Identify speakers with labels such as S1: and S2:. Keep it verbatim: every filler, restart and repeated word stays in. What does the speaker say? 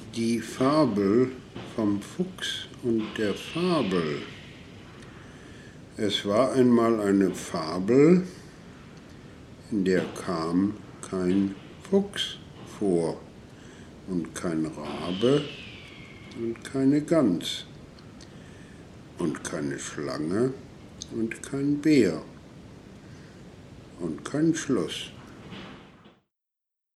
S1: Die Fabel vom Fuchs und der Fabel. Es war einmal eine Fabel, in der kam kein Fuchs vor und kein Rabe und keine Gans und keine Schlange und kein Bär und kein Schloss.